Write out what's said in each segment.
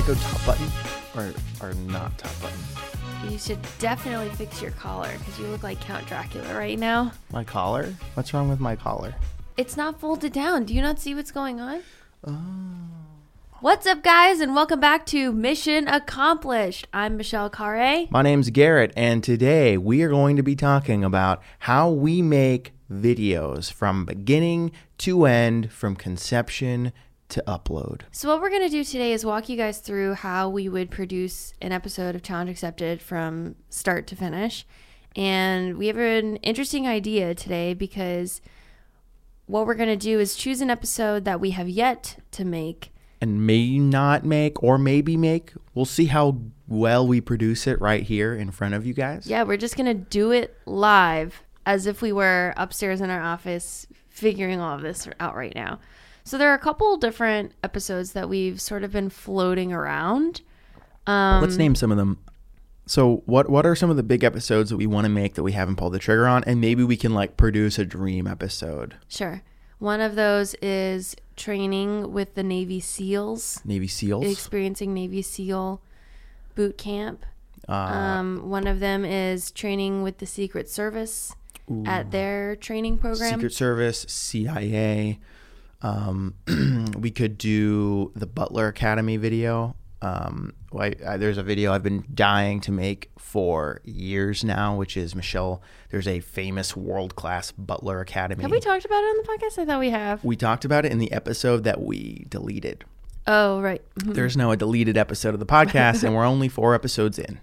go top button or not top button? You should definitely fix your collar because you look like Count Dracula right now. My collar? What's wrong with my collar? It's not folded down. Do you not see what's going on? Oh. What's up, guys, and welcome back to Mission Accomplished. I'm Michelle Carre. My name's Garrett, and today we are going to be talking about how we make videos from beginning to end, from conception to upload. So what we're going to do today is walk you guys through how we would produce an episode of Challenge Accepted from start to finish. And we have an interesting idea today because what we're going to do is choose an episode that we have yet to make. And may not make or maybe make. We'll see how well we produce it right here in front of you guys. Yeah, we're just going to do it live as if we were upstairs in our office figuring all of this out right now. So there are a couple different episodes that we've sort of been floating around. Let's name some of them. So what are some of the big episodes that we want to make that we haven't pulled the trigger on? And maybe we can like produce a dream episode. Sure. One of those is training with the Navy SEALs. Navy SEALs? Experiencing Navy SEAL boot camp. One of them is training with the Secret Service at their training program. Secret Service, CIA. We could do the Butler Academy video. There's a video I've been dying to make for years now, which is Michelle. There's a famous world-class Butler Academy. Have we talked about it on the podcast? I thought we have. We talked about it in the episode that we deleted. Oh, right. Mm-hmm. There's now a deleted episode of the podcast, and we're only 4 episodes in.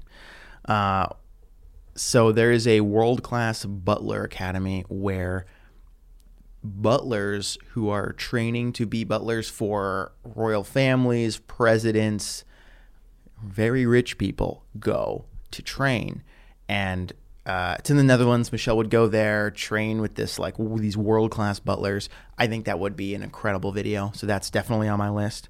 So there is a world-class Butler Academy where butlers who are training to be butlers for royal families, presidents, very rich people go to train. And it's in the Netherlands. Michelle would go there, train with these world-class butlers. I think that would be an incredible video. So that's definitely on my list.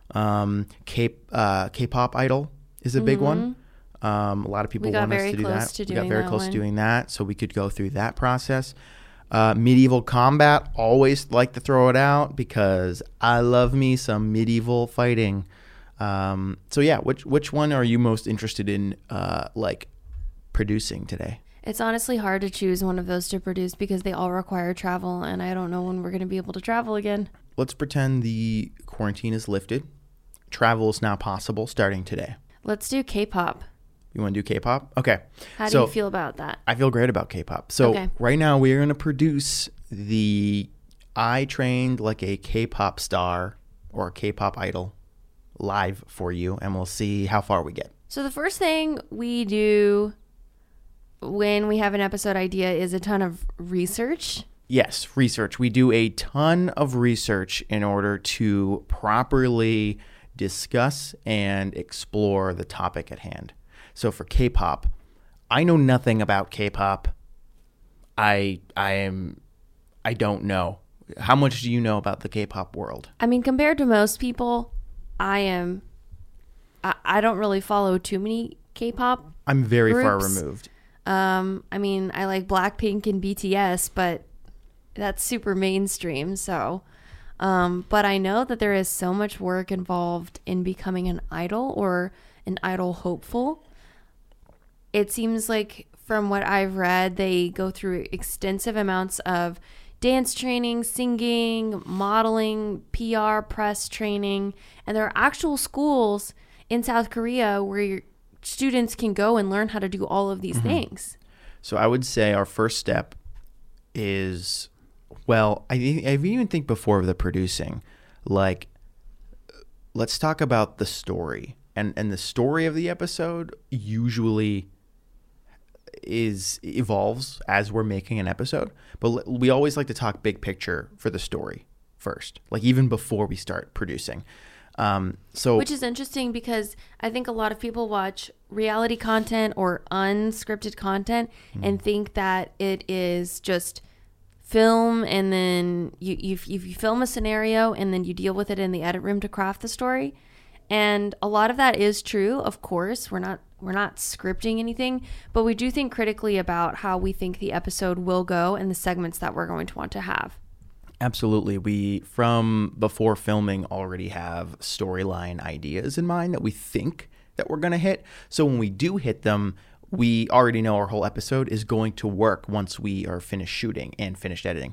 K-pop Idol is a big one. A lot of people want us to do that. We got very close to doing that. So we could go through that process. Medieval combat, always like to throw it out because I love me some medieval fighting. So yeah, which one are you most interested in producing today? It's honestly hard to choose one of those to produce because they all require travel, and I don't know when we're going to be able to travel again. Let's pretend the quarantine is lifted. Travel is now possible starting today. Let's do K-pop. You want to do K-pop? Okay. How do you feel about that? I feel great about K-pop. So Right now we are going to produce I trained like a K-pop star or a K-pop idol live for you, and we'll see how far we get. So the first thing we do when we have an episode idea is a ton of research. Yes, research. We do a ton of research in order to properly discuss and explore the topic at hand. So for K-pop, I know nothing about K-pop. I don't know. How much do you know about the K-pop world? I mean, compared to most people, I don't really follow too many K-pop I'm very groups. far removed. I mean, I like Blackpink and BTS, but that's super mainstream. So, but I know that there is so much work involved in becoming an idol or an idol hopeful. It seems like from what I've read, they go through extensive amounts of dance training, singing, modeling, PR, press training, and there are actual schools in South Korea where your students can go and learn how to do all of these things. So I would say our first step is, I even think before the producing, let's talk about the story. And the story of the episode usually evolves as we're making an episode, but we always like to talk big picture for the story first, like even before we start producing. Which is interesting because I think a lot of people watch reality content or unscripted content and think that it is just film, and then you film a scenario and then you deal with it in the edit room to craft the story. And a lot of that is true. Of course, we're not scripting anything, but we do think critically about how we think the episode will go and the segments that we're going to want to have. Absolutely. We, from before filming, already have storyline ideas in mind that we think that we're going to hit. So when we do hit them, we already know our whole episode is going to work once we are finished shooting and finished editing.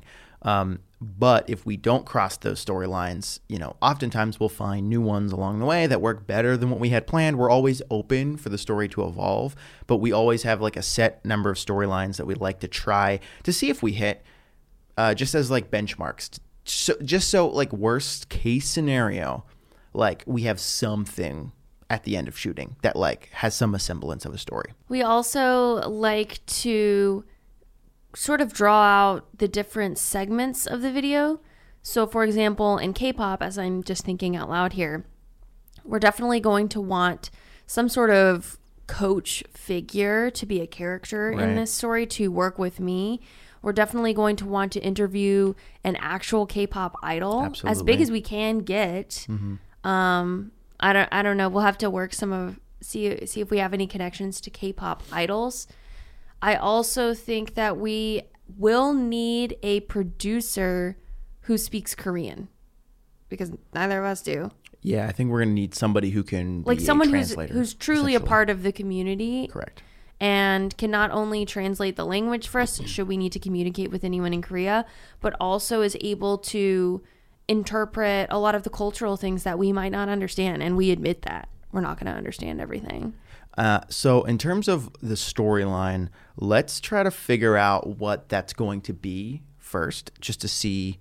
But if we don't cross those storylines, oftentimes we'll find new ones along the way that work better than what we had planned. We're always open for the story to evolve, but we always have like a set number of storylines that we'd like to try to see if we hit, just as like benchmarks. So like worst case scenario, like we have something at the end of shooting that like has some semblance of a story. We also like to sort of draw out the different segments of the video. So for example, in K-pop, as I'm just thinking out loud here, we're definitely going to want some sort of coach figure to be a character in this story to work with me. We're definitely going to want to interview an actual K-pop idol. Absolutely. As big as we can get. Mm-hmm. I don't know. We'll have to work see if we have any connections to K-pop idols. I also think that we will need a producer who speaks Korean, because neither of us do. Yeah, I think we're going to need somebody who can like be someone a translator, who's truly a part of the community. Correct. And can not only translate the language for us, should we need to communicate with anyone in Korea, but also is able to interpret a lot of the cultural things that we might not understand. And we admit that we're not going to understand everything. So in terms of the storyline, let's try to figure out what that's going to be first, just to see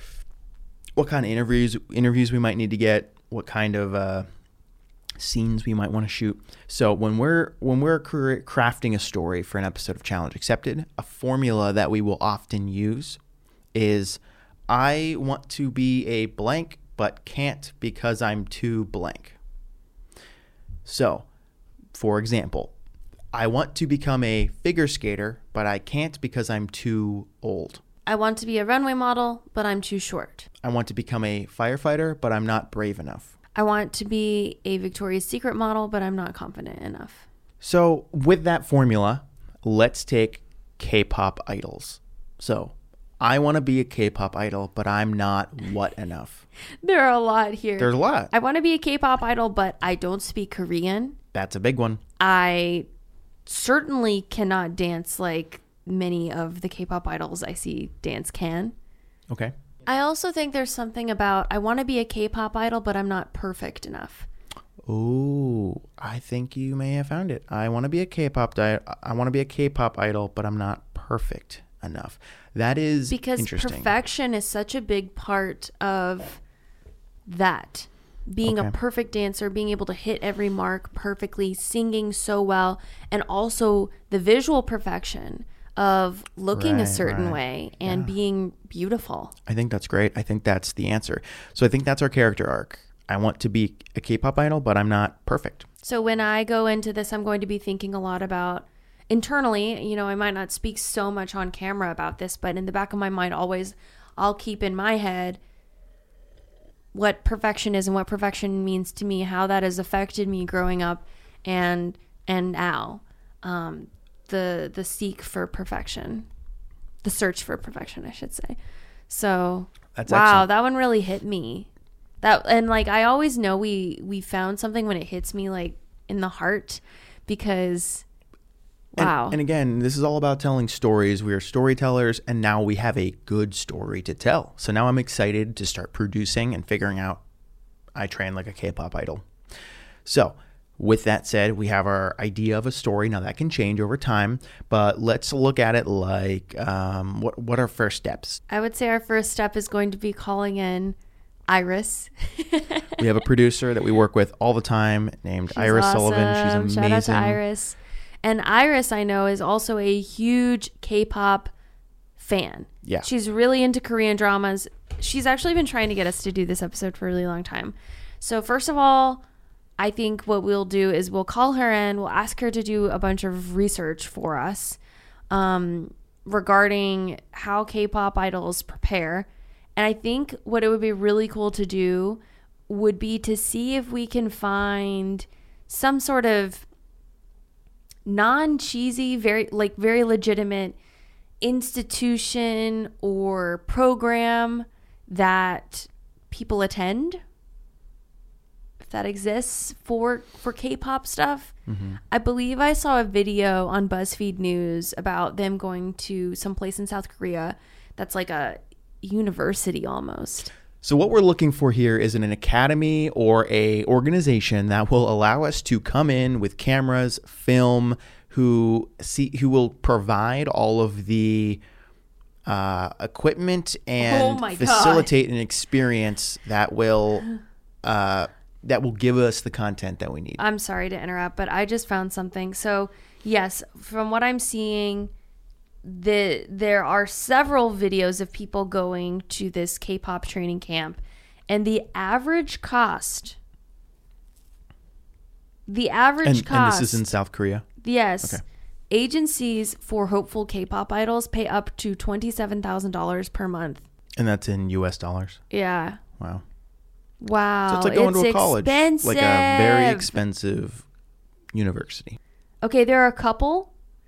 what kind of interviews we might need to get, what kind of scenes we might want to shoot. So when we're crafting a story for an episode of Challenge Accepted, a formula that we will often use is, I want to be a blank but can't because I'm too blank. So, for example, I want to become a figure skater, but I can't because I'm too old. I want to be a runway model, but I'm too short. I want to become a firefighter, but I'm not brave enough. I want to be a Victoria's Secret model, but I'm not confident enough. So with that formula, let's take K-pop idols. So I want to be a K-pop idol, but I'm not what enough. There are a lot here. There's a lot. I want to be a K-pop idol, but I don't speak Korean. That's a big one. I certainly cannot dance like many of the K-pop idols I see dance can. Okay. I also think there's something about, I want to be a K-pop idol, but I'm not perfect enough. Ooh, I think you may have found it. I want to be a K-pop idol, but I'm not perfect enough. That is interesting. Because perfection is such a big part of that. Being a perfect dancer, being able to hit every mark perfectly, singing so well, and also the visual perfection of looking a certain way and being beautiful. I think that's great. I think that's the answer. So I think that's our character arc. I want to be a K-pop idol, but I'm not perfect. So when I go into this, I'm going to be thinking a lot about internally, I might not speak so much on camera about this, but in the back of my mind, always I'll keep in my head what perfection is and what perfection means to me, how that has affected me growing up and now. The seek for perfection, the search for perfection, I should say. So, that's wow, excellent. That one really hit me. I always know we found something when it hits me like in the heart, because wow. And again, this is all about telling stories. We are storytellers, and now we have a good story to tell. So now I'm excited to start producing and figuring out I train like a K-pop idol. So with that said, we have our idea of a story. Now that can change over time, but let's look at it like what are first steps? I would say our first step is going to be calling in Iris. We have a producer that we work with all the time named Iris awesome. Sullivan. She's amazing. Shout out to Iris. And Iris, I know, is also a huge K-pop fan. Yeah. She's really into Korean dramas. She's actually been trying to get us to do this episode for a really long time. So first of all, I think what we'll do is we'll call her in. We'll ask her to do a bunch of research for us regarding how K-pop idols prepare. And I think what it would be really cool to do would be to see if we can find some sort of non-cheesy, very legitimate institution or program that people attend, if that exists for K-pop stuff. Mm-hmm. I believe I saw a video on BuzzFeed News about them going to some place in South Korea that's like a university almost. So what we're looking for here is an academy or a organization that will allow us to come in with cameras, film, who will provide all of the equipment and facilitate an experience that will give us the content that we need. I'm sorry to interrupt, but I just found something. So yes, from what I'm seeing, there are several videos of people going to this K-pop training camp, and the average cost. And this is in South Korea? Yes. Okay. Agencies for hopeful K-pop idols pay up to $27,000 per month. And that's in US dollars? Yeah. Wow. So it's like going to a college. Expensive. Like a very expensive university. Okay, there are a couple.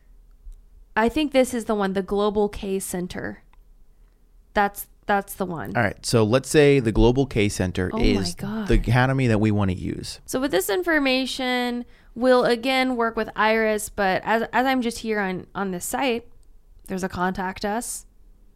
I think this is the one, the Global K Center. That's the one. All right. So let's say the Global K Center is the academy that we want to use. So with this information, we'll again work with Iris, but as I'm just here on this site, there's a contact us.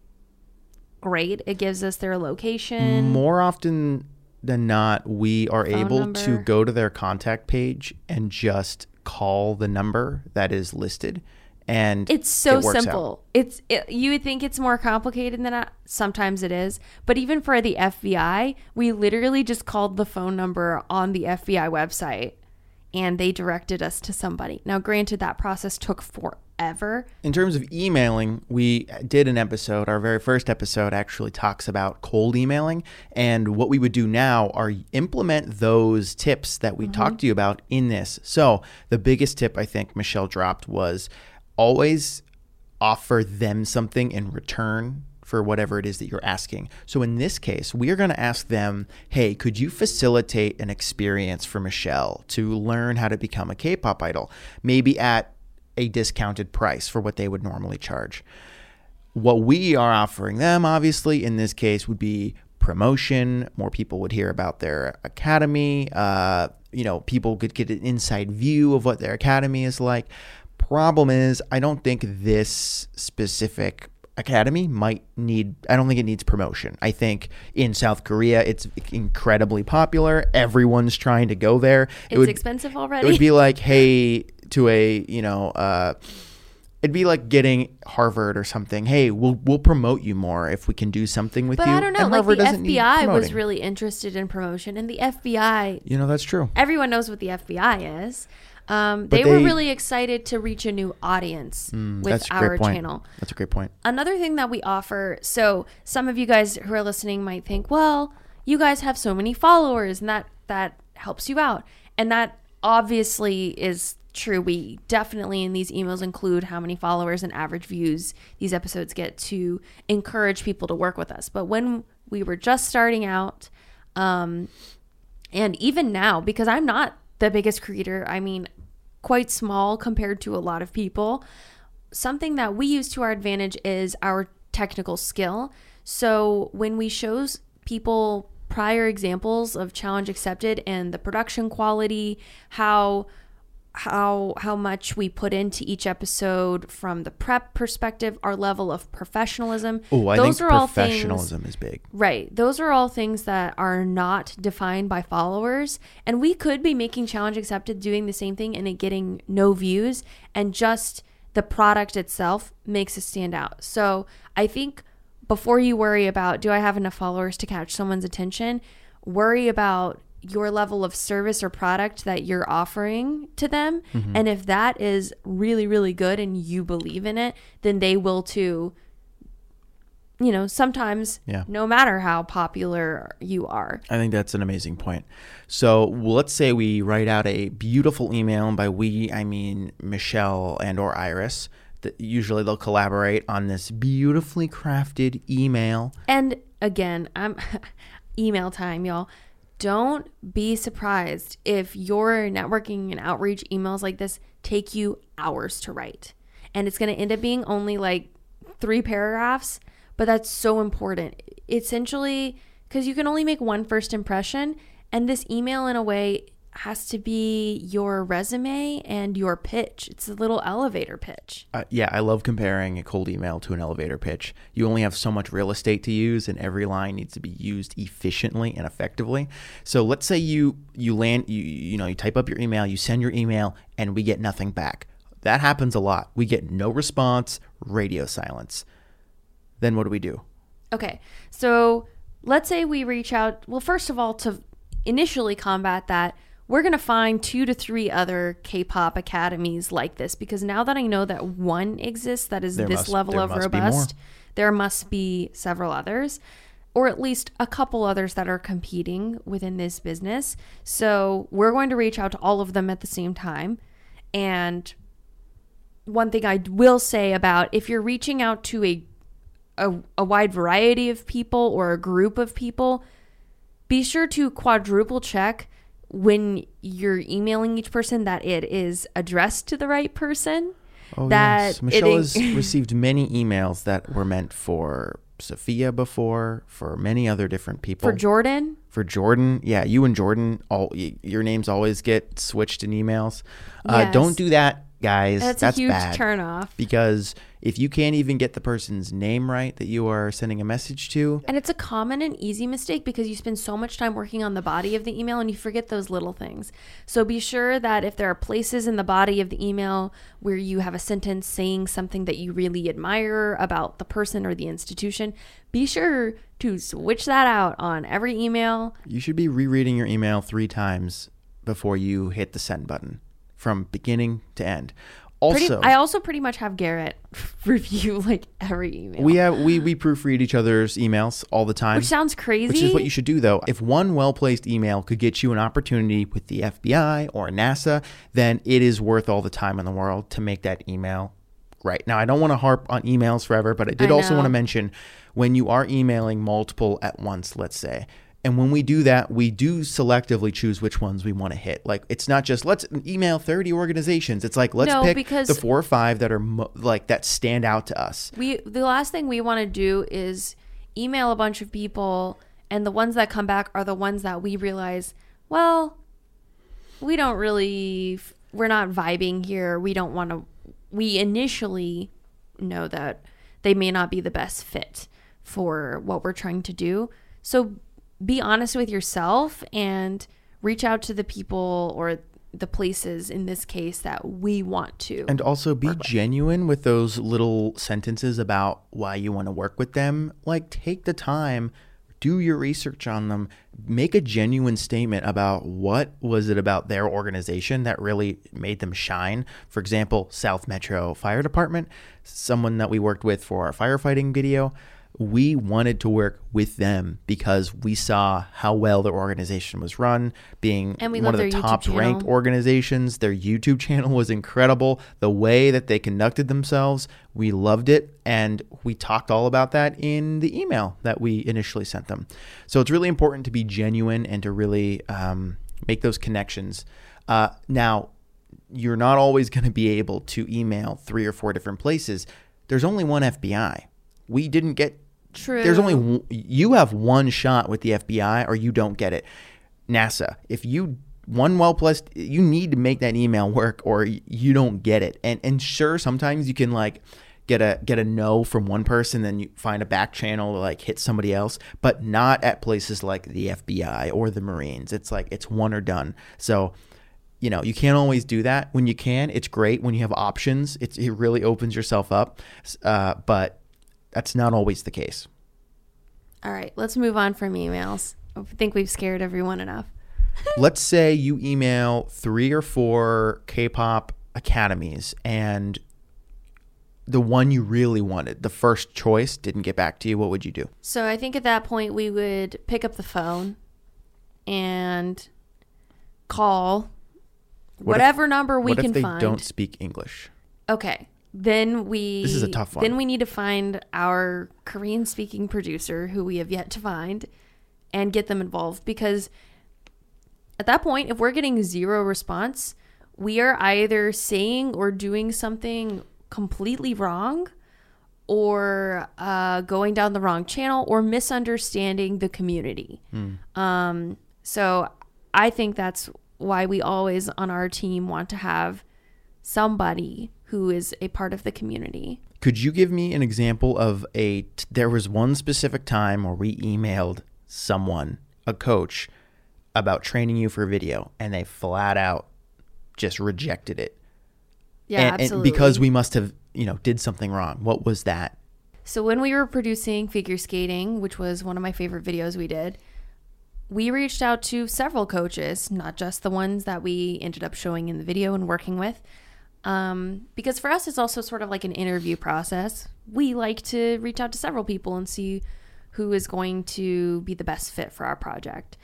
Great. It gives us their location. More often than not, we are able to go to their contact page and just call the number that is listed. And it's so simple. You would think it's more complicated than that. Sometimes it is. But even for the FBI, we literally just called the phone number on the FBI website and they directed us to somebody. Now, granted, that process took forever. In terms of emailing, we did an episode. Our very first episode actually talks about cold emailing. And what we would do now are implement those tips that we talked to you about in this. So the biggest tip I think Michelle dropped was always offer them something in return for whatever it is that you're asking. So in this case, we are going to ask them, hey, could you facilitate an experience for Michelle to learn how to become a K-pop idol, maybe at a discounted price for what they would normally charge. What we are offering them, obviously, in this case would be promotion. More people would hear about their academy. People could get an inside view of what their academy is like. Problem is, I don't think this specific academy I don't think it needs promotion. I think in South Korea, it's incredibly popular. Everyone's trying to go there. It's expensive already. It would be like, hey, to it'd be like getting Harvard or something. Hey, we'll promote you more if we can do something with you. But I don't know. And like Harvard the FBI was really interested in promotion, and the FBI. That's true. Everyone knows what the FBI is. They were really excited to reach a new audience with our channel. That's a great point. Another thing that we offer, so some of you guys who are listening might think, well, you guys have so many followers and that helps you out. And that obviously is true. We definitely in these emails include how many followers and average views these episodes get to encourage people to work with us. But when we were just starting out, and even now, because I'm not the biggest creator, I mean, quite small compared to a lot of people, something that we use to our advantage is our technical skill. So when we show people prior examples of Challenge Accepted and the production quality, how much we put into each episode from the prep perspective, our level of professionalism. Oh, I think professionalism is big. Right. Those are all things that are not defined by followers. And we could be making Challenge Accepted doing the same thing and it getting no views, and just the product itself makes us stand out. So I think before you worry about, do I have enough followers to catch someone's attention, worry about your level of service or product that you're offering to them. Mm-hmm. And if that is really, really good and you believe in it, then they will too. Sometimes no matter how popular you are. I think that's an amazing point. So let's say we write out a beautiful email, and by we, I mean Michelle and or Iris. Usually they'll collaborate on this beautifully crafted email. And again, email time, y'all. Don't be surprised if your networking and outreach emails like this take you hours to write. And it's going to end up being only like 3 paragraphs, but that's so important. Essentially, because you can only make one first impression, and this email in a way has to be your resume and your pitch. It's a little elevator pitch. Yeah, I love comparing a cold email to an elevator pitch. You only have so much real estate to use, and every line needs to be used efficiently and effectively. So let's say you type up your email, you send your email, and we get nothing back. That happens a lot. We get no response, radio silence. Then what do we do? Okay, so let's say we reach out. Well, first of all, to initially combat that, we're going to find 2 to 3 other K-pop academies like this, because now that I know that one exists that is this level of robust, there must be several others, or at least a couple others that are competing within this business. So we're going to reach out to all of them at the same time. And one thing I will say about if you're reaching out to a wide variety of people or a group of people, be sure to quadruple check when you're emailing each person that it is addressed to the right person. Oh, yes. Michelle has received many emails that were meant for Sophia before, for many other different people. For Jordan? For Jordan. Yeah, you and Jordan, your names always get switched in emails. Yes. Don't do that, guys. That's a huge turnoff. Because if you can't even get the person's name right that you are sending a message to. And it's a common and easy mistake because you spend so much time working on the body of the email and you forget those little things. So be sure that if there are places in the body of the email where you have a sentence saying something that you really admire about the person or the institution, be sure to switch that out on every email. You should be rereading your email 3 times before you hit the send button from beginning to end. Also, I also pretty much have Garrett review like every email. We proofread each other's emails all the time. Which sounds crazy. Which is what you should do, though. If one well-placed email could get you an opportunity with the FBI or NASA, then it is worth all the time in the world to make that email right. Now, I don't want to harp on emails forever, but I did also want to mention when you are emailing multiple at once, let's say, and when we do that, we do selectively choose which ones we want to hit. Like, it's not just let's email 30 organizations. It's like, let's pick the 4 or 5 that are that stand out to us. The last thing we want to do is email a bunch of people, and the ones that come back are the ones that we realize, well, we're not vibing here. We initially know that they may not be the best fit for what we're trying to do. So be honest with yourself and reach out to the people or the places in this case that we want to. And also be genuine with those little sentences about why you want to work with them. Like, take the time, do your research on them, make a genuine statement about what was it about their organization that really made them shine. For example, South Metro Fire Department, someone that we worked with for our firefighting video. We wanted to work with them because we saw how well their organization was run, being one of the top ranked organizations. Their YouTube channel was incredible. The way that they conducted themselves, we loved it. And we talked all about that in the email that we initially sent them. So it's really important to be genuine and to really make those connections. Now, you're not always going to be able to email 3 or 4 different places. There's only one FBI. We didn't get. True. There's only you have one shot with the FBI, or you don't get it. NASA, if you you need to make that email work, or you don't get it. And sure, sometimes you can like get a no from one person, then you find a back channel to like hit somebody else, but not at places like the FBI or the Marines. It's like it's one or done. So, you know, you can't always do that. When you can, it's great. When you have options, it really opens yourself up. But that's not always the case. All right, let's move on from emails. I think we've scared everyone enough. Let's say you email 3 or 4 K-pop academies and the one you really wanted, the first choice, didn't get back to you. What would you do? So I think at that point we would pick up the phone and call whatever number we can find. What if they don't speak English? Okay. Then this is a tough one. Then we need to find our Korean-speaking producer, who we have yet to find, and get them involved. Because at that point, if we're getting 0 response, we are either saying or doing something completely wrong, or going down the wrong channel or misunderstanding the community. So I think that's why we always on our team want to have somebody who is a part of the community. Could you give me an example of there was one specific time where we emailed someone, a coach, about training you for video, and they flat out just rejected it? Yeah, and absolutely. Because we must have, did something wrong. What was that? So when we were producing Figure Skating, which was one of my favorite videos we did, we reached out to several coaches, not just the ones that we ended up showing in the video and working with. Because for us, it's also sort of like an interview process. We like to reach out to several people and see who is going to be the best fit for our project.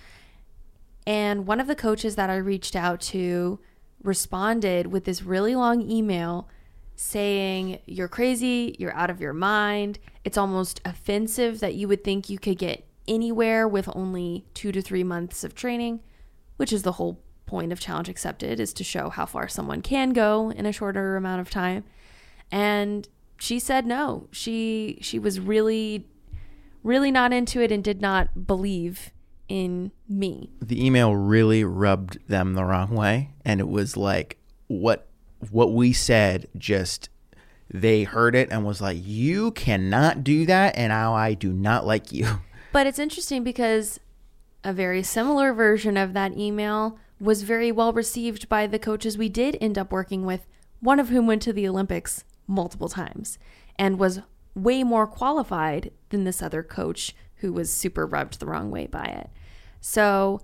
And one of the coaches that I reached out to responded with this really long email saying, "You're crazy, you're out of your mind. It's almost offensive that you would think you could get anywhere with only 2 to 3 months of training," which is the whole point of Challenge Accepted, is to show how far someone can go in a shorter amount of time. And she said no. She was really, really not into it and did not believe in me. The email really rubbed them the wrong way, and it was like what we said, just they heard it and was like, "You cannot do that, and now I do not like you." But it's interesting because a very similar version of that email was very well received by the coaches we did end up working with, one of whom went to the Olympics multiple times and was way more qualified than this other coach who was super rubbed the wrong way by it. So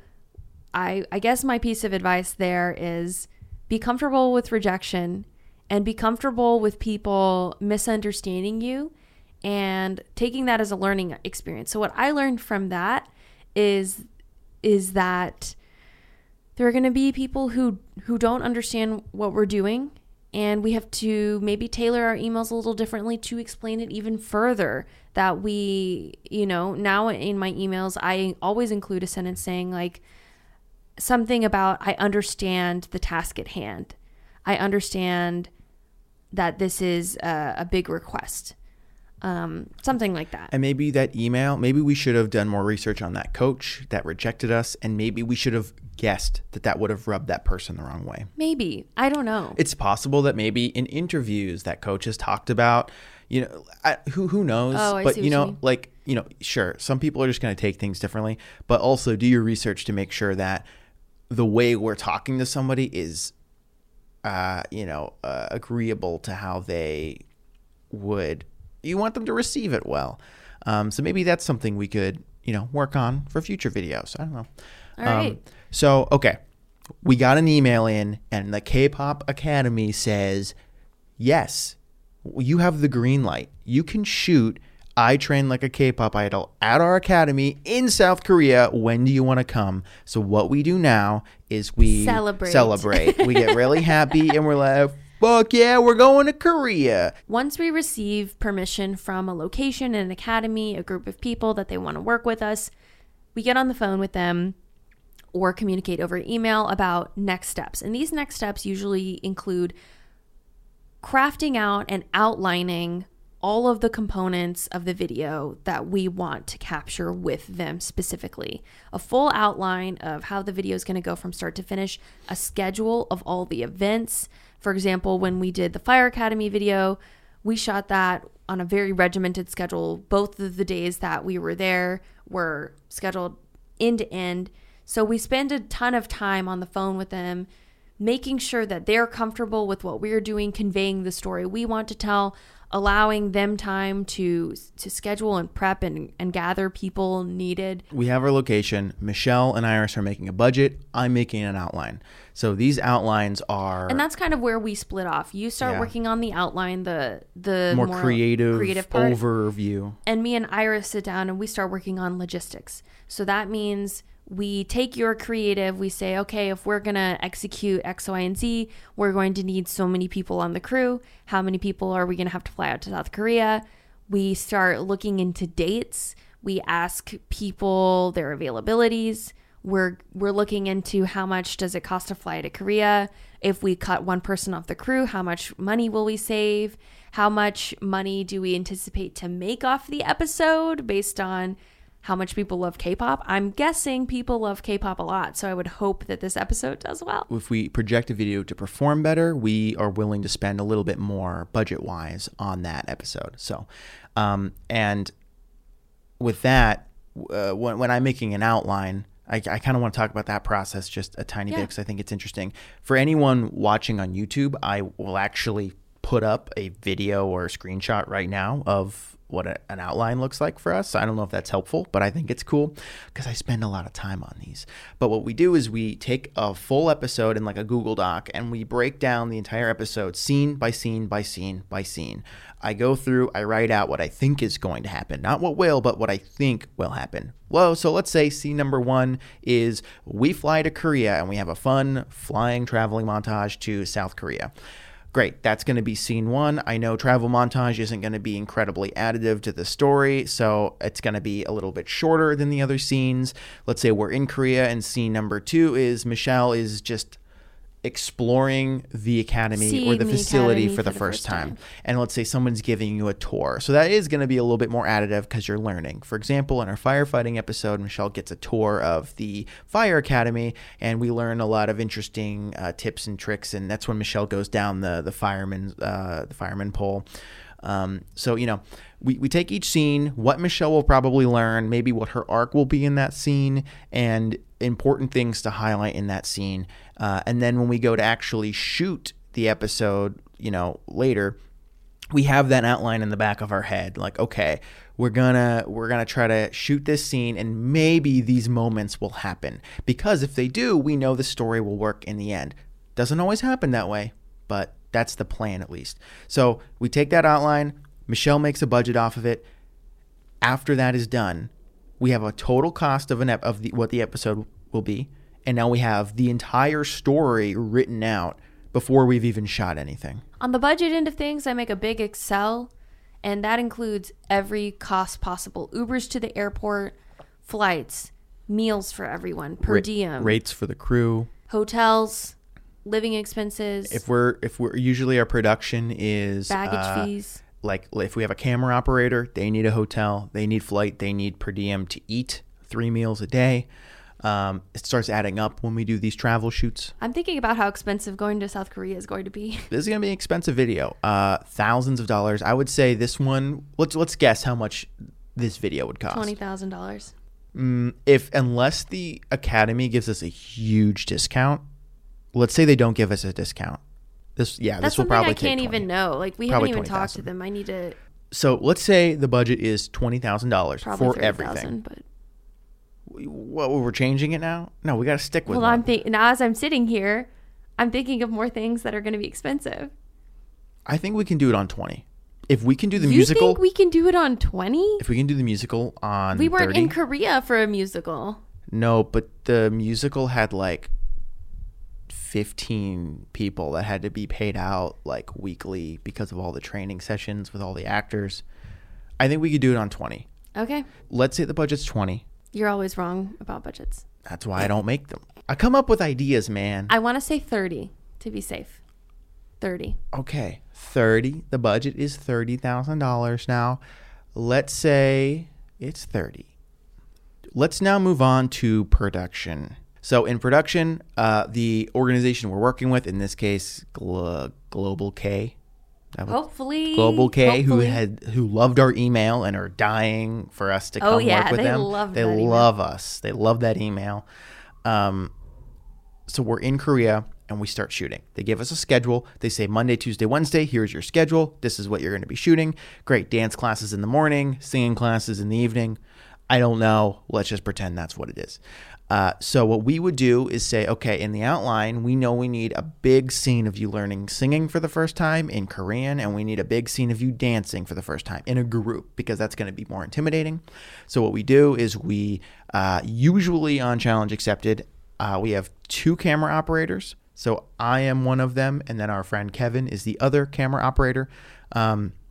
I guess my piece of advice there is be comfortable with rejection and be comfortable with people misunderstanding you and taking that as a learning experience. So what I learned from that is that there are going to be people who don't understand what we're doing, and we have to maybe tailor our emails a little differently to explain it even further. That we, now in my emails, I always include a sentence saying like something about, I understand the task at hand. I understand that this is a big request. Something like that. And maybe that email, maybe we should have done more research on that coach that rejected us, and maybe we should have guessed that would have rubbed that person the wrong way. Maybe. I don't know. It's possible that maybe in interviews that coach has talked about, who knows? Oh, I but see what you mean. Sure, some people are just going to take things differently, but also do your research to make sure that the way we're talking to somebody is, agreeable to how they would. You want them to receive it well. So maybe that's something we could, work on for future videos. I don't know. All right. So, okay. We got an email in, and the K-Pop Academy says, yes, you have the green light. You can shoot I Train Like a K-Pop Idol at our academy in South Korea. When do you want to come? So what we do now is we celebrate. We get really happy, and we're like, fuck yeah, we're going to Korea. Once we receive permission from a location, an academy, a group of people that they want to work with us, we get on the phone with them or communicate over email about next steps. And these next steps usually include crafting out and outlining all of the components of the video that we want to capture with them specifically. A full outline of how the video is going to go from start to finish, a schedule of all the events. For example, when we did the Fire Academy video, we shot that on a very regimented schedule. Both of the days that we were there were scheduled end to end. So we spend a ton of time on the phone with them, making sure that they're comfortable with what we're doing, conveying the story we want to tell, allowing them time to schedule and prep and gather people needed. We have our location. Michelle and Iris are making a budget. I'm making an outline. So these outlines are... And that's kind of where we split off. You start working on the outline, the more creative part, overview. And me and Iris sit down and we start working on logistics. So that means we take your creative, we say, okay, if we're going to execute X, Y, and Z, we're going to need so many people on the crew. How many people are we going to have to fly out to South Korea? We start looking into dates. We ask people their availabilities. we're looking into how much does it cost to fly to Korea. If we cut one person off the crew, how much money will we save? How much money do we anticipate to make off the episode based on how much people love K-pop? I'm guessing people love K-pop a lot, so I would hope that this episode does well. If we project a video to perform better, we are willing to spend a little bit more budget-wise on that episode. So, and with that, when I'm making an outline, I kind of want to talk about that process just a tiny bit because I think it's interesting. For anyone watching on YouTube, I will actually put up a video or a screenshot right now of what an outline looks like for us. I don't know if that's helpful, but I think it's cool because I spend a lot of time on these. But what we do is we take a full episode in like a Google Doc and we break down the entire episode scene by scene by scene by scene. I go through, I write out what I think is going to happen. Not what will, but what I think will happen. Well, so let's say scene number 1 is we fly to Korea and we have a fun flying traveling montage to South Korea. Great, that's going to be scene 1. I know travel montage isn't going to be incredibly additive to the story, so it's going to be a little bit shorter than the other scenes. Let's say we're in Korea and scene number 2 is Michelle is just exploring the academy or the facility for the first time. And let's say someone's giving you a tour. So that is going to be a little bit more additive because you're learning. For example, in our firefighting episode, Michelle gets a tour of the fire academy and we learn a lot of interesting tips and tricks. And that's when Michelle goes down the fireman pole. So, you know, we take each scene, what Michelle will probably learn, maybe what her arc will be in that scene, and important things to highlight in that scene. And then when we go to actually shoot the episode, you know, later, we have that outline in the back of our head. Like, okay, we're gonna try to shoot this scene and maybe these moments will happen. Because if they do, we know the story will work in the end. Doesn't always happen that way, but that's the plan at least. So we take that outline, Michelle makes a budget off of it. After that is done, we have a total cost of what the episode will be. And now we have the entire story written out before we've even shot anything. On the budget end of things, I make a big Excel, and that includes every cost possible. Ubers to the airport, flights, meals for everyone, per diem. Rates for the crew. Hotels, living expenses. If we're usually our production is baggage fees. Like if we have a camera operator, they need a hotel, they need flight, they need per diem to eat 3 meals a day. It starts adding up when we do these travel shoots. I'm thinking about how expensive going to South Korea is going to be. This is going to be an expensive video. Thousands of dollars. I would say this one, let's guess how much this video would cost. $20,000. Unless the Academy gives us a huge discount. Let's say they don't give us a discount. This will probably take I can't even know. Like we haven't even talked to them. I need to. So let's say the budget is $20,000 for everything. But what, we're changing it now? No, we got to stick with it. Well, now as I'm sitting here, I'm thinking of more things that are going to be expensive. I think we can do it on 20. If we can do the musical. You think we can do it on 20? If we can do the musical on 30. We weren't in Korea for a musical. No, but the musical had like 15 people that had to be paid out like weekly because of all the training sessions with all the actors. I think we could do it on 20. Okay. Let's say the budget's 20. You're always wrong about budgets. That's why I don't make them. I come up with ideas, man. I want to say 30 to be safe. 30. Okay. 30. The budget is $30,000 now. Let's say it's 30. Let's now move on to production. So in production, the organization we're working with, in this case, Global K. Hopefully. Global K, who loved our email and are dying for us to come work with them. They love us. They love that email. So we're in Korea and we start shooting. They give us a schedule. They say Monday, Tuesday, Wednesday, here's your schedule. This is what you're going to be shooting. Great. Dance classes in the morning, singing classes in the evening. I don't know. Let's just pretend that's what it is. So what we would do is say, okay, in the outline, we know we need a big scene of you learning singing for the first time in Korean, and we need a big scene of you dancing for the first time in a group, because that's going to be more intimidating. So what we do is we usually on Challenge Accepted, we have 2 camera operators. So I am one of them, and then our friend Kevin is the other camera operator.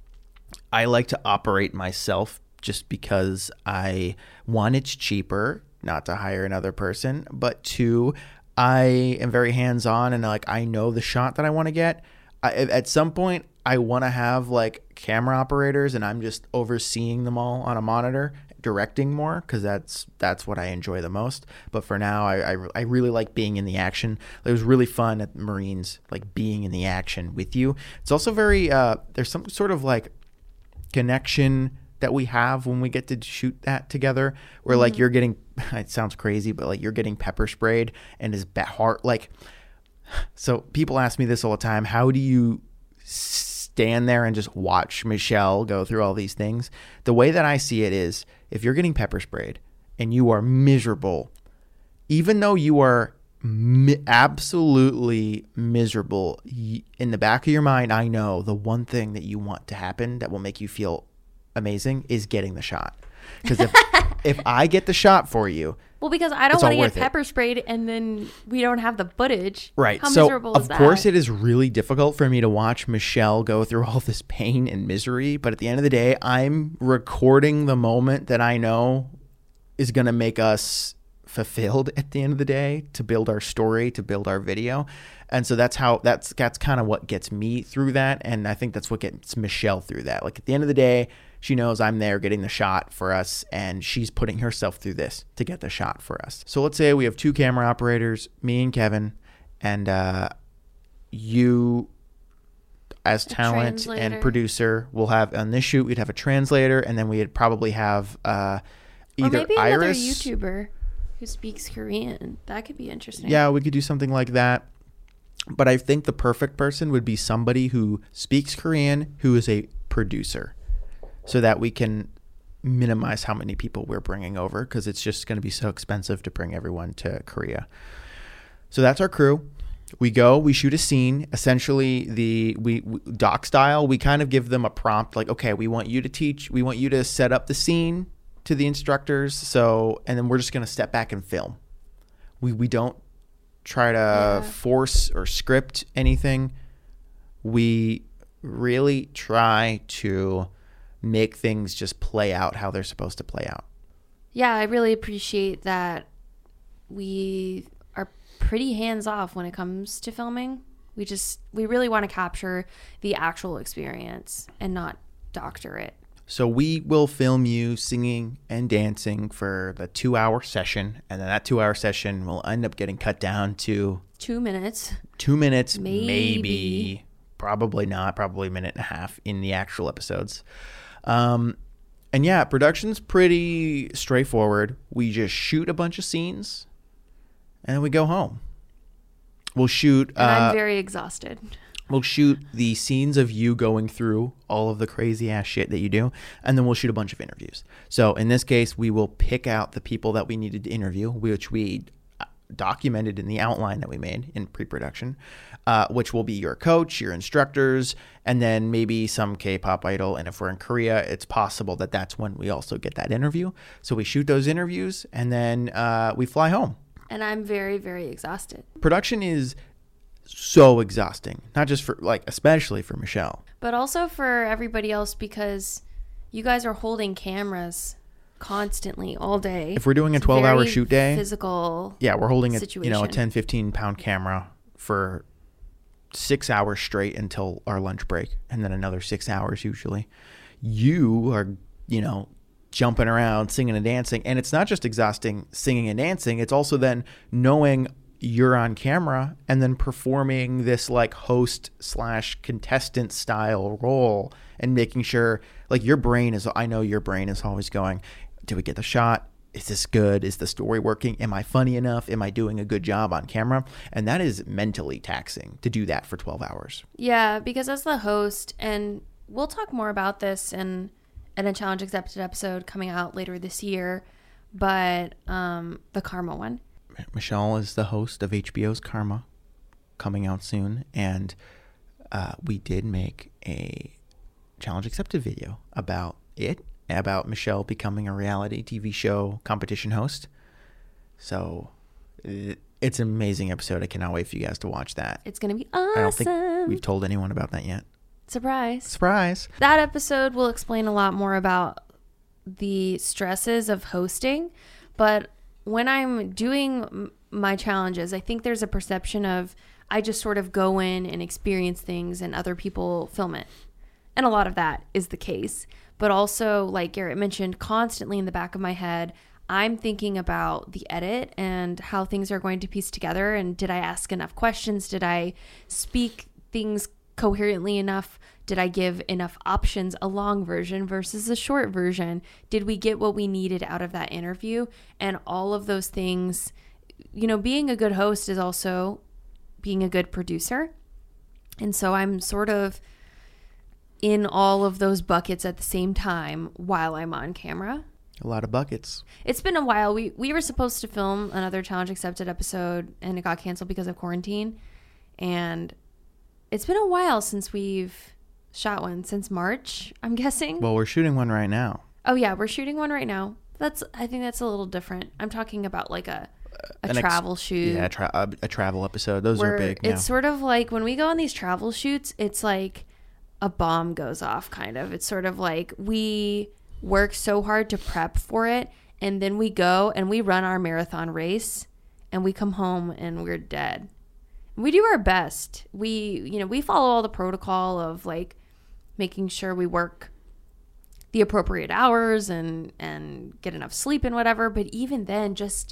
I like to operate myself just because it's cheaper. not to hire another person, but 2, I am very hands-on and like I know the shot that I want to get. At some point, I want to have like camera operators and I'm just overseeing them all on a monitor, directing more, because that's what I enjoy the most. But for now, I really like being in the action. It was really fun at Marines, like being in the action with you. It's also very there's some sort of like connection that we have when we get to shoot that together, where like you're getting, it sounds crazy, but like you're getting pepper sprayed and his heart, like, so people ask me this all the time, how do you stand there and just watch Michelle go through all these things? The way that I see it is, if you're getting pepper sprayed and you are miserable, even though you are absolutely miserable, in the back of your mind, I know the one thing that you want to happen that will make you feel amazing is getting the shot. Because if I get the shot for you, well, because I don't want to get pepper sprayed and then we don't have the footage. Right. How miserable is that? Of course, it is really difficult for me to watch Michelle go through all this pain and misery. But at the end of the day, I'm recording the moment that I know is going to make us fulfilled at the end of the day, to build our story, to build our video. And so that's kind of what gets me through that. And I think that's what gets Michelle through that. Like at the end of the day, she knows I'm there getting the shot for us, and she's putting herself through this to get the shot for us. So let's say we have 2 camera operators, me and Kevin, and you as talent and producer will have, on this shoot, we'd have a translator, and then we'd probably have either or maybe Iris, another YouTuber who speaks Korean. That could be interesting. Yeah, we could do something like that. But I think the perfect person would be somebody who speaks Korean, who is a producer, so that we can minimize how many people we're bringing over, because it's just going to be so expensive to bring everyone to Korea. So that's our crew. We go, we shoot a scene. Essentially, we doc style, we kind of give them a prompt like, okay, we want you to set up the scene to the instructors. So, and then we're just going to step back and film. We don't try to force or script anything. We really try to make things just play out how they're supposed to play out. Yeah, I really appreciate that we are pretty hands-off when it comes to filming. We really want to capture the actual experience and not doctor it. So we will film you singing and dancing for the 2-hour session, and then that 2-hour session will end up getting cut down to 2 minutes. 2 minutes, maybe. Probably not, probably a minute and a half in the actual episodes. And yeah, production's pretty straightforward. We just shoot a bunch of scenes and then we go home. We'll shoot. And I'm very exhausted. We'll shoot the scenes of you going through all of the crazy ass shit that you do. And then we'll shoot a bunch of interviews. So in this case, we will pick out the people that we needed to interview, which we documented in the outline that we made in pre-production, which will be your coach, your instructors, and then maybe some K-pop idol. And if we're in Korea, it's possible that that's when we also get that interview. So we shoot those interviews and then we fly home. And I'm very, very exhausted. Production is so exhausting, not just for especially for Michelle, but also for everybody else, because you guys are holding cameras constantly all day. If we're doing a 12-hour shoot day, physical, we're holding a situation. a 10-15 pound camera for 6 hours straight until our lunch break, and then another 6 hours usually. You are jumping around, singing and dancing, and it's not just exhausting singing and dancing, it's also then knowing you're on camera and then performing this host / contestant style role, and making sure your brain is, I know your brain is always going, did we get the shot? Is this good? Is the story working? Am I funny enough? Am I doing a good job on camera? And that is mentally taxing to do that for 12 hours. Yeah, because as the host, and we'll talk more about this in a Challenge Accepted episode coming out later this year, but the Karma one. Michelle is the host of HBO's Karma, coming out soon, and we did make a Challenge Accepted video about Michelle becoming a reality TV show competition host. So it's an amazing episode. I cannot wait for you guys to watch that. It's going to be awesome. I don't think we've told anyone about that yet. Surprise. That episode will explain a lot more about the stresses of hosting, but when I'm doing my challenges, I think there's a perception of I just sort of go in and experience things and other people film it. And a lot of that is the case. But also, like Garrett mentioned, constantly in the back of my head, I'm thinking about the edit and how things are going to piece together. And did I ask enough questions? Did I speak things coherently enough? Did I give enough options, a long version versus a short version? Did we get what we needed out of that interview? And all of those things, you know, being a good host is also being a good producer. And so I'm sort of in all of those buckets at the same time while I'm on camera. A lot of buckets. It's been a while. We were supposed to film another Challenge Accepted episode, and it got canceled because of quarantine. And it's been a while since we've shot one, since March, I'm guessing. Well, we're shooting one right now. Oh yeah, we're shooting one right now. I think that's a little different. I'm talking about like a travel shoot. Yeah, a travel episode. Those are big. It's sort of like when we go on these travel shoots, it's like a bomb goes off, kind of. It's sort of like we work so hard to prep for it, and then we go and we run our marathon race, and we come home and we're dead. We do our best. We follow all the protocol of like making sure we work the appropriate hours and get enough sleep and whatever. But even then, just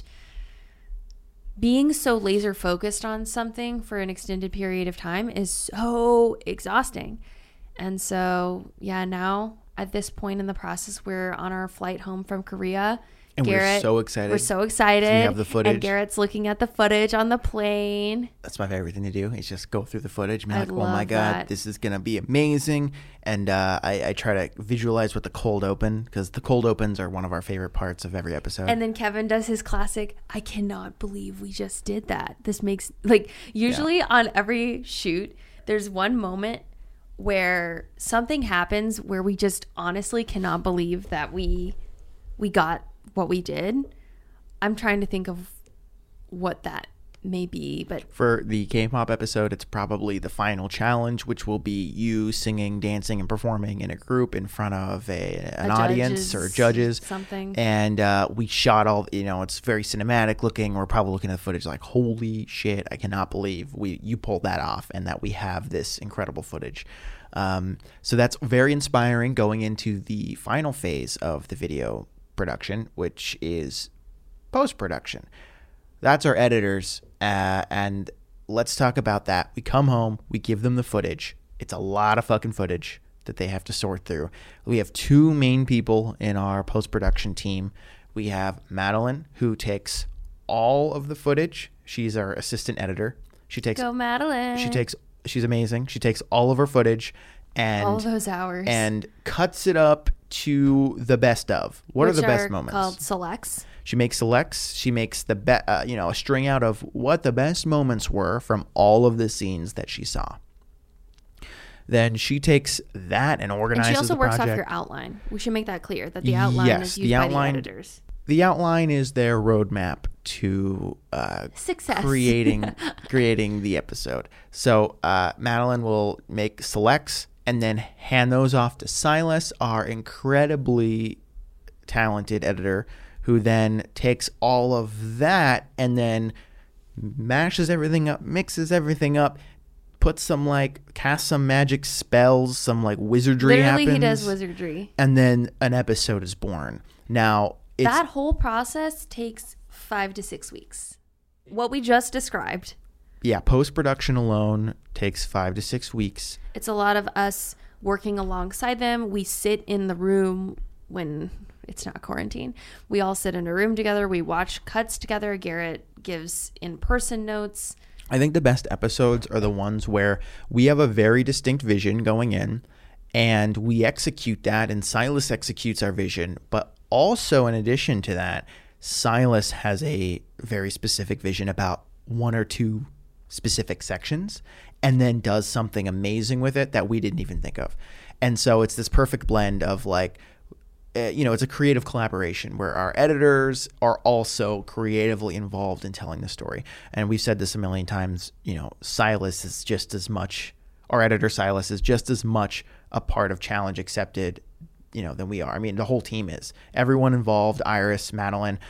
being so laser focused on something for an extended period of time is so exhausting. And so, yeah, now at this point in the process, we're on our flight home from Korea. And we're so excited. We're so excited. We have the footage. And Garrett's looking at the footage on the plane. That's my favorite thing to do. Is just go through the footage and be like, oh love my God, that. This is going to be amazing. And I try to visualize with the cold open, because the cold opens are one of our favorite parts of every episode. And then Kevin does his classic, I cannot believe we just did that. This makes, like, usually on every shoot, there's one moment where something happens where we just honestly cannot believe that we got what we did. I'm trying to think of what that may be, but for the K-pop episode, it's probably the final challenge, which will be you singing, dancing, and performing in a group in front of an audience or judges. Something. And we shot all, it's very cinematic looking. We're probably looking at the footage like, holy shit, I cannot believe you pulled that off, and that we have this incredible footage. So that's very inspiring going into the final phase of the video production, which is post-production. That's our editors, and let's talk about that. We come home, we give them the footage. It's a lot of fucking footage that they have to sort through. We have two main people in our post-production team. We have Madeline, who takes all of the footage. She's our assistant editor. Go Madeline. She's amazing. She takes all of her footage and all those hours and cuts it up to the best of. What are the best moments? Called selects. She makes selects. She makes the a string out of what the best moments were from all of the scenes that she saw. Then she takes that and organizes the project. And she also works off your outline. We should make that clear, that the outline is used by the editors. The outline is their roadmap to success, creating the episode. So Madeline will make selects and then hand those off to Silas, our incredibly talented editor, who then takes all of that and then mashes everything up, mixes everything up, casts some magic spells, some like wizardry happens. Literally, he does wizardry. And then an episode is born. Now, that whole process takes 5 to 6 weeks. What we just described. Yeah, post-production alone takes 5 to 6 weeks. It's a lot of us working alongside them. We sit in the room when it's not quarantine. We all sit in a room together. We watch cuts together. Garrett gives in-person notes. I think the best episodes are the ones where we have a very distinct vision going in, and we execute that, and Silas executes our vision. But also, in addition to that, Silas has a very specific vision about one or two specific sections, and then does something amazing with it that we didn't even think of. And so it's this perfect blend of like, it's a creative collaboration where our editors are also creatively involved in telling the story. And we've said this a million times, Silas is just as much, our editor Silas is just as much a part of Challenge Accepted, than we are. I mean, the whole team is. Everyone involved, Iris, Madeline,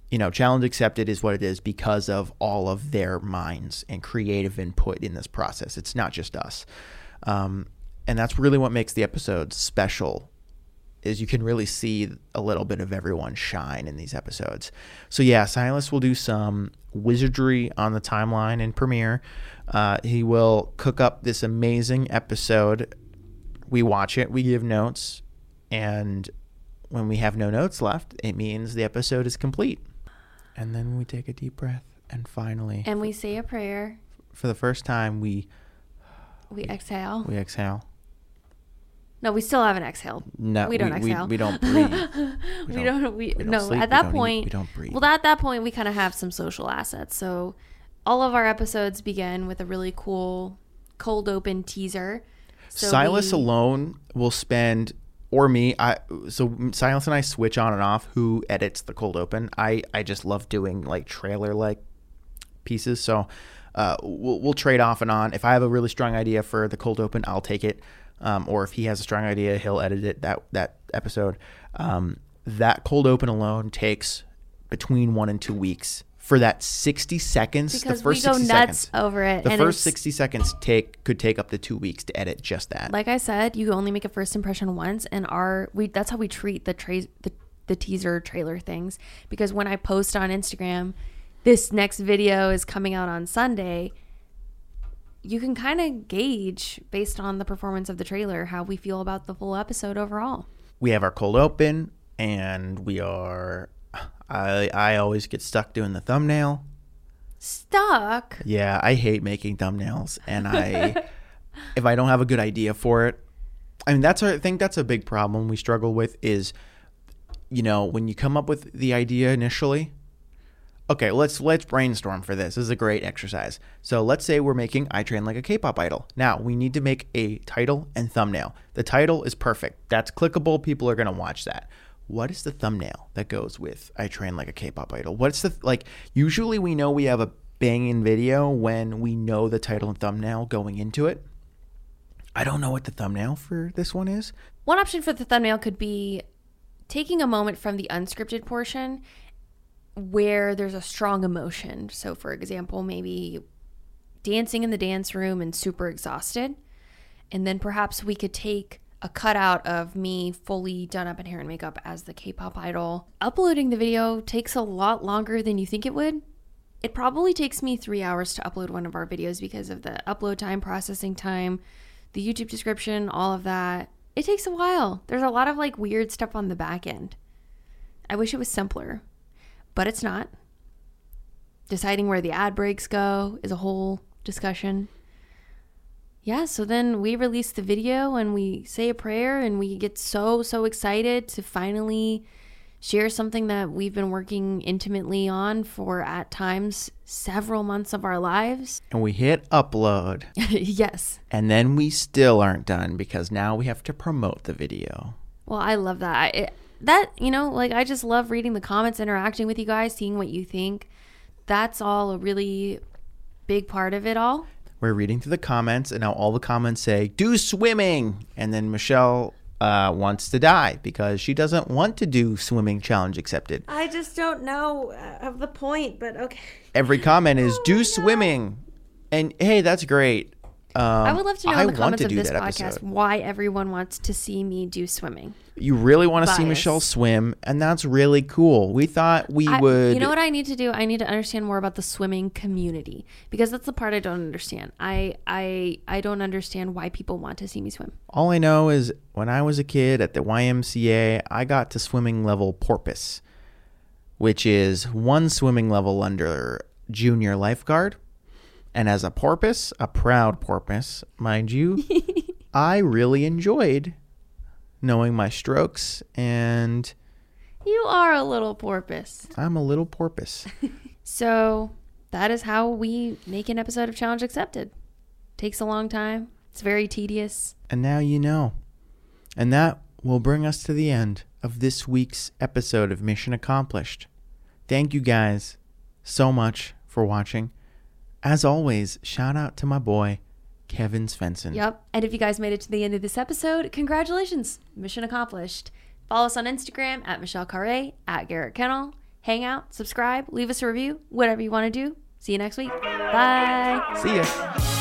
Challenge Accepted is what it is because of all of their minds and creative input in this process. It's not just us. And that's really what makes the episodes special, is you can really see a little bit of everyone shine in these episodes. So yeah, Silas will do some wizardry on the timeline in Premiere. He will cook up this amazing episode. We watch it, we give notes, and when we have no notes left, it means the episode is complete. And then we take a deep breath, and finally... And we say a prayer. For the first time, we exhale. We exhale. No, we still haven't exhaled. No, we don't exhale. We don't breathe. We don't sleep, at that point, we don't breathe. Well, at that point, we kind of have some social assets. So all of our episodes begin with a really cool cold open teaser. So Silas alone will spend... Or me, so Silas and I switch on and off who edits the cold open. I just love doing like trailer-like pieces. So we'll trade off and on. If I have a really strong idea for the cold open, I'll take it. Or if he has a strong idea, he'll edit it, that episode. That cold open alone takes between 1 and 2 weeks. For that 60 seconds, because the first we go 60 nuts seconds, over it. The first 60 seconds could take up to 2 weeks to edit just that. Like I said, you only make a first impression once, and that's how we treat the teaser trailer things. Because when I post on Instagram, this next video is coming out on Sunday, you can kind of gauge based on the performance of the trailer how we feel about the full episode overall. We have our cold open, and we are... I always get stuck doing the thumbnail. Stuck? Yeah, I hate making thumbnails, and if I don't have a good idea for it, I mean I think that's a big problem we struggle with is, when you come up with the idea initially. Okay, let's brainstorm for this. This is a great exercise. So let's say we're making I Train Like a K-pop Idol. Now we need to make a title and thumbnail. The title is perfect. That's clickable. People are gonna watch that. What is the thumbnail that goes with I Train Like a K-pop Idol? What's usually we know we have a banging video when we know the title and thumbnail going into it. I don't know what the thumbnail for this one is. One option for the thumbnail could be taking a moment from the unscripted portion where there's a strong emotion. So for example, maybe dancing in the dance room and super exhausted. And then perhaps we could take a cutout of me fully done up in hair and makeup as the K-pop idol. Uploading the video takes a lot longer than you think it would. It probably takes me 3 hours to upload one of our videos because of the upload time, processing time, the YouTube description, all of that. It takes a while. There's a lot of weird stuff on the back end. I wish it was simpler, but it's not. Deciding where the ad breaks go is a whole discussion. Yeah, so then we release the video and we say a prayer and we get so excited to finally share something that we've been working intimately on for, at times, several months of our lives. And we hit upload. Yes. And then we still aren't done because now we have to promote the video. Well, I love that. I just love reading the comments, interacting with you guys, seeing what you think. That's all a really big part of it all. We're reading through the comments, and now all the comments say, do swimming. And then Michelle wants to die because she doesn't want to do swimming challenge accepted. I just don't know of the point, but okay. Every comment is, do swimming. And hey, that's great. I would love to know in the comments of this podcast why everyone wants to see me do swimming. You really want to see Michelle swim, and that's really cool. We thought we would... You know what I need to do? I need to understand more about the swimming community, because that's the part I don't understand. I don't understand why people want to see me swim. All I know is when I was a kid at the YMCA, I got to swimming level porpoise, which is one swimming level under junior lifeguard. And as a porpoise, a proud porpoise, mind you, I really enjoyed knowing my strokes, and... You are a little porpoise. I'm a little porpoise. So that is how we make an episode of Challenge Accepted. Takes a long time. It's very tedious. And now you know. And that will bring us to the end of this week's episode of Mission Accomplished. Thank you guys so much for watching. As always, shout out to my boy, Kevin Svensson. Yep. And if you guys made it to the end of this episode, congratulations. Mission accomplished. Follow us on Instagram at Michelle Carre, at Garrett Kennel. hang out, subscribe, leave us a review, whatever you want to do. See you next week. Bye. See ya.